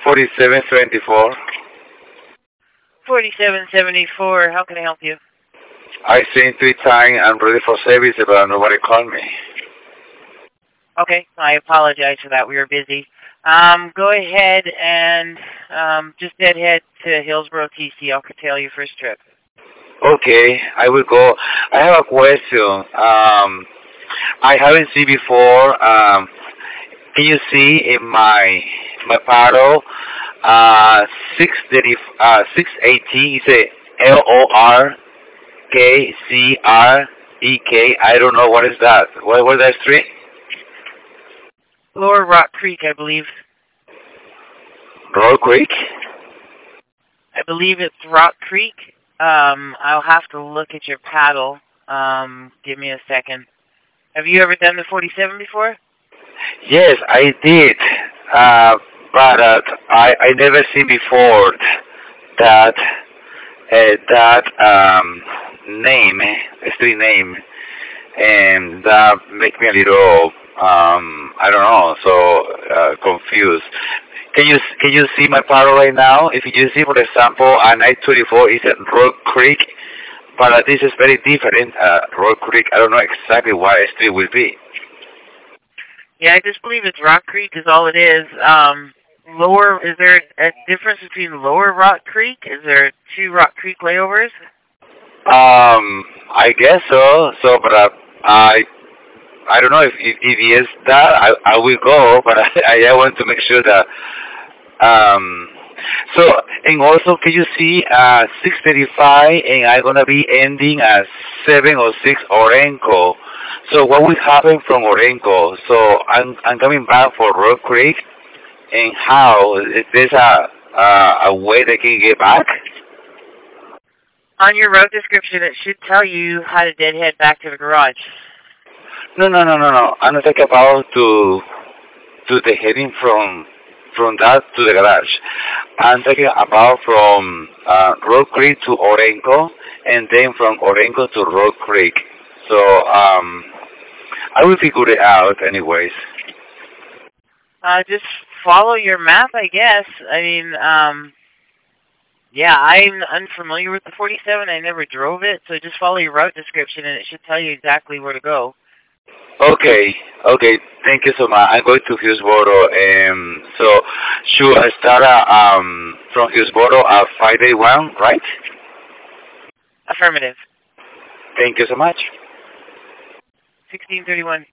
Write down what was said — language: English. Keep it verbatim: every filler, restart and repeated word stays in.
forty-seven seventy-four. forty-seven seventy-four, how can I help you? I sent three times. I'm ready for service, but nobody called me. Okay, I apologize for that. We were busy. Um, go ahead and um, just head to Hillsboro T C. I'll curtail your first trip. Okay, I will go. I have a question. Um, I haven't seen before. Um, can you see in my my paddle uh, six thirty uh, six eighty? It's a L O R K C R E K. I don't know what is that. What was that street? Lower Rock Creek, I believe. Rock Creek? I believe it's Rock Creek. Um, I'll have to look at your paddle. Um, give me a second. Have you ever done the forty-seven before? Yes, I did. Uh, but uh, I I never seen before that uh, that um, name, street name, and that make me a little um, I don't know, so uh, confused. Can you can you see my paddle right now? If you see, for example, an I twenty-four is at Rock Creek, but uh, this is very different. Uh, Rock Creek, I don't know exactly what street will be. Yeah, I just believe it's Rock Creek is all it is. Um, lower, is there a difference between Lower Rock Creek? Is there two Rock Creek layovers? Um, I guess so. So, but uh, I I don't know if if, if yes that I I will go, but I I want to make sure that um. So, and also, can you see uh six thirty-five, and I'm gonna be ending at seven oh six Orenco. So, what will happen from Orenco? So, I'm I'm coming back for Rock Creek, and how is there a uh, a way they can get back? On your road description, it should tell you how to deadhead back to the garage. No, no, no, no, no. I'm not talking about to to the heading from from that to the garage. I'm talking about from uh, Rock Creek to Orenco, and then from Orenco to Rock Creek. So um, I will figure it out, anyways. Uh, just follow your map, I guess. I mean, um, yeah, I'm unfamiliar with the forty-seven. I never drove it, so just follow your route description, and it should tell you exactly where to go. Okay, okay. Thank you so much. I'm going to Hillsboro, and so should I start uh, um from Hillsboro at five day one, right? Affirmative. Thank you so much. sixteen thirty-one.